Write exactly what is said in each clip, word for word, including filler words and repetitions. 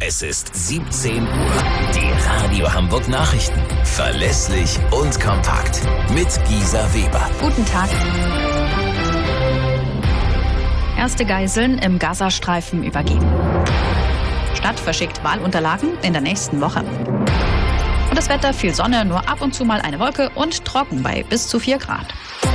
Es ist siebzehn Uhr. Die Radio Hamburg Nachrichten. Verlässlich und kompakt. Mit Gisa Weber. Guten Tag. Erste Geiseln im Gazastreifen übergeben. Stadt verschickt Wahlunterlagen in der nächsten Woche. Und das Wetter: viel Sonne, nur ab und zu mal eine Wolke und trocken bei bis zu vier Grad.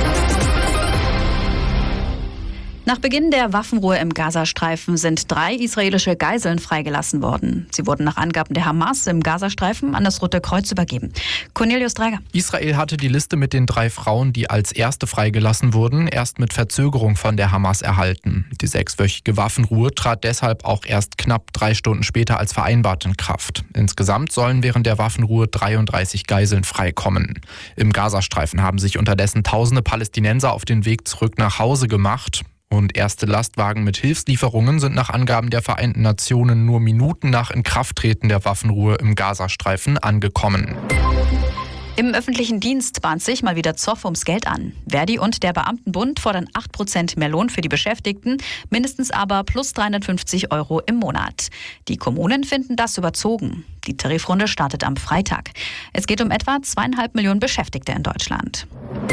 Nach Beginn der Waffenruhe im Gazastreifen sind drei israelische Geiseln freigelassen worden. Sie wurden nach Angaben der Hamas im Gazastreifen an das Rote Kreuz übergeben. Cornelius Dreiger. Israel hatte die Liste mit den drei Frauen, die als erste freigelassen wurden, erst mit Verzögerung von der Hamas erhalten. Die sechswöchige Waffenruhe trat deshalb auch erst knapp drei Stunden später als vereinbart in Kraft. Insgesamt sollen während der Waffenruhe dreiunddreißig Geiseln freikommen. Im Gazastreifen haben sich unterdessen tausende Palästinenser auf den Weg zurück nach Hause gemacht. Und erste Lastwagen mit Hilfslieferungen sind nach Angaben der Vereinten Nationen nur Minuten nach Inkrafttreten der Waffenruhe im Gazastreifen angekommen. Im öffentlichen Dienst bahnt sich mal wieder Zoff ums Geld an. Verdi und der Beamtenbund fordern acht Prozent mehr Lohn für die Beschäftigten, mindestens aber plus dreihundertfünfzig Euro im Monat. Die Kommunen finden das überzogen. Die Tarifrunde startet am Freitag. Es geht um etwa zweieinhalb Millionen Beschäftigte in Deutschland.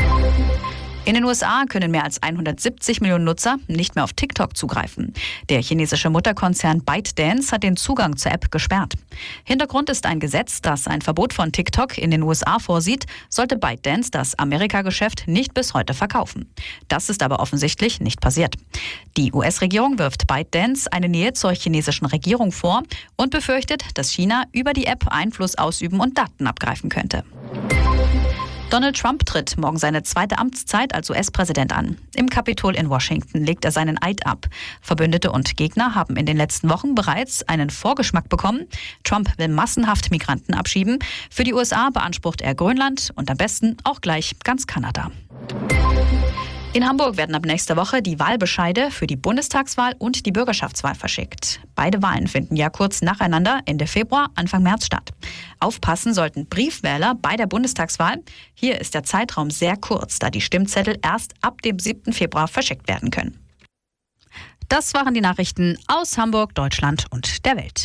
In den U S A können mehr als hundertsiebzig Millionen Nutzer nicht mehr auf TikTok zugreifen. Der chinesische Mutterkonzern ByteDance hat den Zugang zur App gesperrt. Hintergrund ist ein Gesetz, das ein Verbot von TikTok in den U S A vorsieht, sollte ByteDance das Amerika-Geschäft nicht bis heute verkaufen. Das ist aber offensichtlich nicht passiert. Die U S-Regierung wirft ByteDance eine Nähe zur chinesischen Regierung vor und befürchtet, dass China über die App Einfluss ausüben und Daten abgreifen könnte. Donald Trump tritt morgen seine zweite Amtszeit als U S-Präsident an. Im Kapitol in Washington legt er seinen Eid ab. Verbündete und Gegner haben in den letzten Wochen bereits einen Vorgeschmack bekommen. Trump will massenhaft Migranten abschieben. Für die U S A beansprucht er Grönland und am besten auch gleich ganz Kanada. In Hamburg werden ab nächster Woche die Wahlbescheide für die Bundestagswahl und die Bürgerschaftswahl verschickt. Beide Wahlen finden ja kurz nacheinander Ende Februar, Anfang März statt. Aufpassen sollten Briefwähler bei der Bundestagswahl. Hier ist der Zeitraum sehr kurz, da die Stimmzettel erst ab dem siebten Februar verschickt werden können. Das waren die Nachrichten aus Hamburg, Deutschland und der Welt.